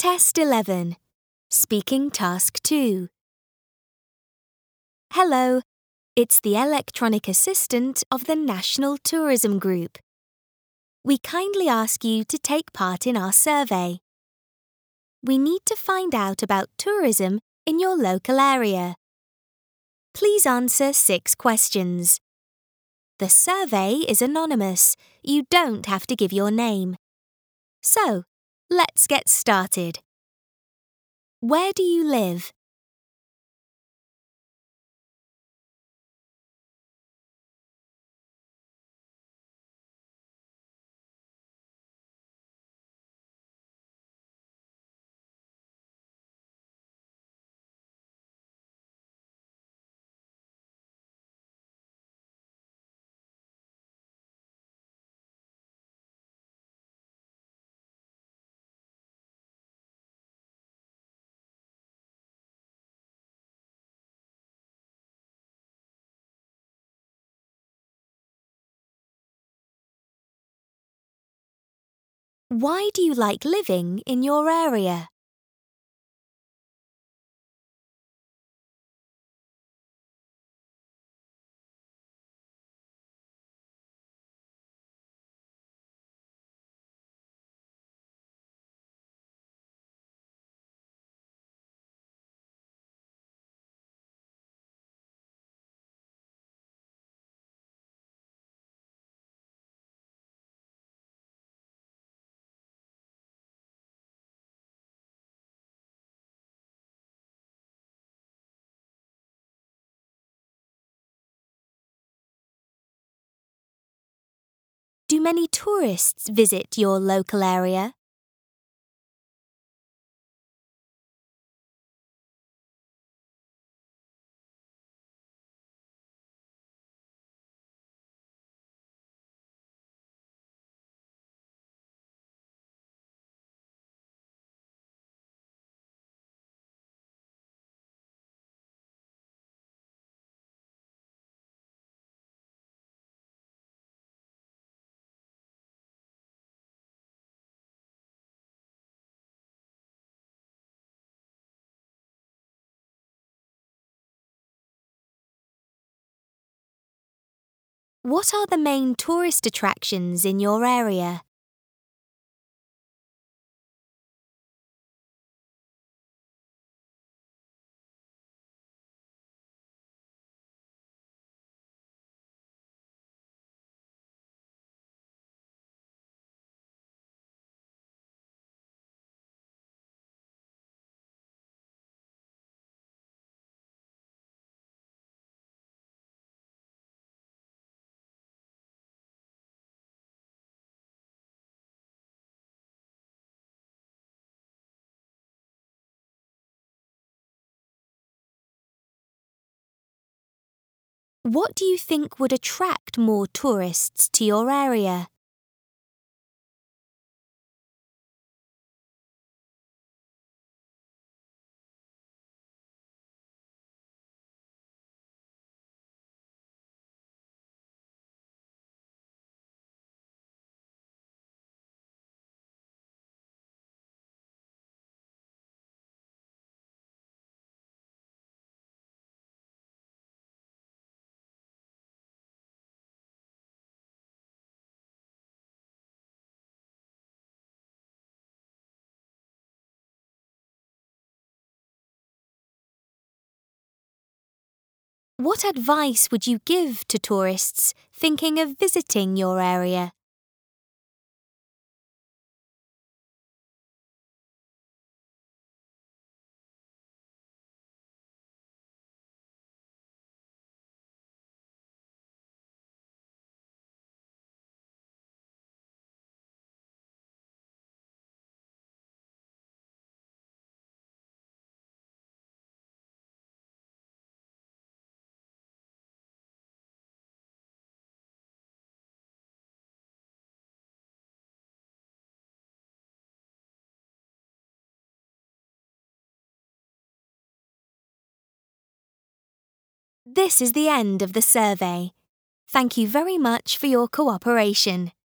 Test 11. Speaking Task 2. Hello, it's the electronic assistant of the National Tourism Group. We kindly ask you to take part in our survey. We need to find out about tourism in your local area. Please answer 6 questions. The survey is anonymous. You don't have to give your name. So, let's get started. Where do you live? Why do you like living in your area? Do many tourists visit your local area? What are the main tourist attractions in your area? What do you think would attract more tourists to your area? What advice would you give to tourists thinking of visiting your area? This is the end of the survey. Thank you very much for your cooperation.